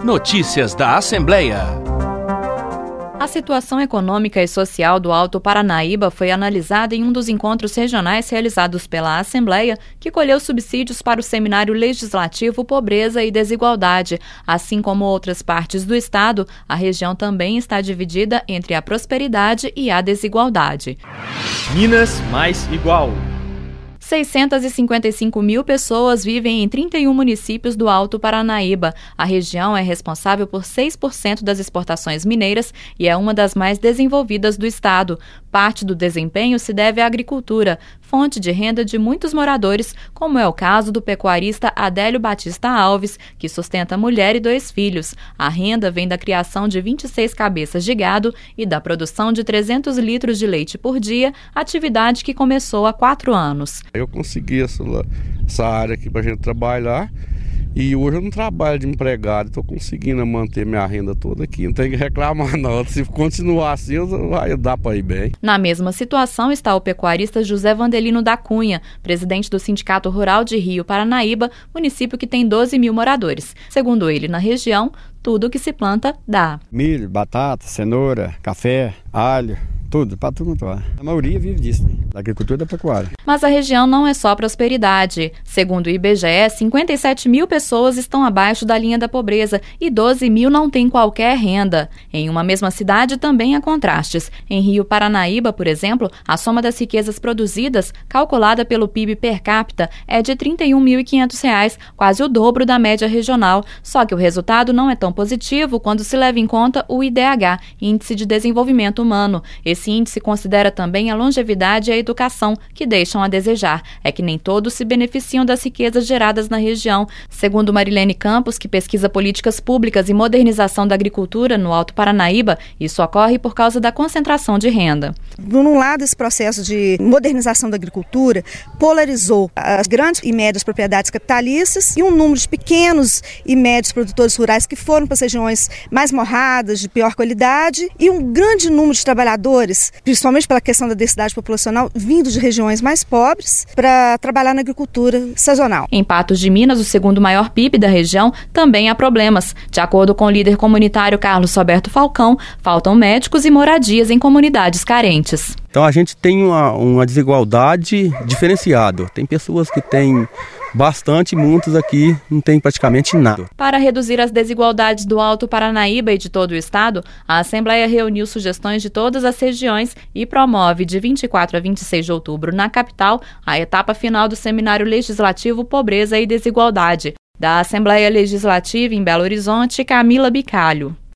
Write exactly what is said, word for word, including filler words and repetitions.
Notícias da Assembleia. A situação econômica e social do Alto Paranaíba foi analisada em um dos encontros regionais realizados pela Assembleia, que colheu subsídios para o Seminário Legislativo Pobreza e Desigualdade. Assim como outras partes do estado, a região também está dividida entre a prosperidade e a desigualdade. Minas mais igual. seiscentas e cinquenta e cinco mil pessoas vivem em trinta e um municípios do Alto Paranaíba. A região é responsável por seis por cento das exportações mineiras e é uma das mais desenvolvidas do estado. Parte do desempenho se deve à agricultura, fonte de renda de muitos moradores, como é o caso do pecuarista Adélio Batista Alves, que sustenta mulher e dois filhos. A renda vem da criação de vinte e seis cabeças de gado e da produção de trezentos litros de leite por dia, atividade que começou há quatro anos. Eu consegui essa, essa área aqui para a gente trabalhar e hoje eu não trabalho de empregado, estou conseguindo manter minha renda toda aqui, não tem que reclamar não, se continuar assim vai dar para ir bem. Na mesma situação está o pecuarista José Vandelino da Cunha, presidente do Sindicato Rural de Rio Paranaíba, município que tem doze mil moradores. Segundo ele, na região, tudo que se planta dá. Milho, batata, cenoura, café, alho. Tudo, para tudo. A maioria vive disso, né? Da agricultura e da pecuária. Mas a região não é só prosperidade. Segundo o I B G E, cinquenta e sete mil pessoas estão abaixo da linha da pobreza e doze mil não têm qualquer renda. Em uma mesma cidade também há contrastes. Em Rio Paranaíba, por exemplo, a soma das riquezas produzidas, calculada pelo P I B per capita, é de trinta e um mil e quinhentos reais, quase o dobro da média regional. Só que o resultado não é tão positivo quando se leva em conta o I D H, Índice de Desenvolvimento Humano. Esse Esse índice considera também a longevidade e a educação, que deixam a desejar. É que nem todos se beneficiam das riquezas geradas na região. Segundo Marilene Campos, que pesquisa políticas públicas e modernização da agricultura no Alto Paranaíba, isso ocorre por causa da concentração de renda. Num lado, esse processo de modernização da agricultura polarizou as grandes e médias propriedades capitalistas e um número de pequenos e médios produtores rurais que foram para as regiões mais morradas, de pior qualidade, e um grande número de trabalhadores, principalmente pela questão da densidade populacional, vindo de regiões mais pobres para trabalhar na agricultura sazonal. Em Patos de Minas, o segundo maior P I B da região, também há problemas. De acordo com o líder comunitário Carlos Roberto Falcão, faltam médicos e moradias em comunidades carentes. Então a gente tem uma, uma desigualdade diferenciada. Tem pessoas que têm bastante, muitos aqui não tem praticamente nada. Para reduzir as desigualdades do Alto Paranaíba e de todo o estado, a Assembleia reuniu sugestões de todas as regiões e promove de vinte e quatro a vinte e seis de outubro na capital a etapa final do Seminário Legislativo Pobreza e Desigualdade. Da Assembleia Legislativa em Belo Horizonte, Camila Bicalho.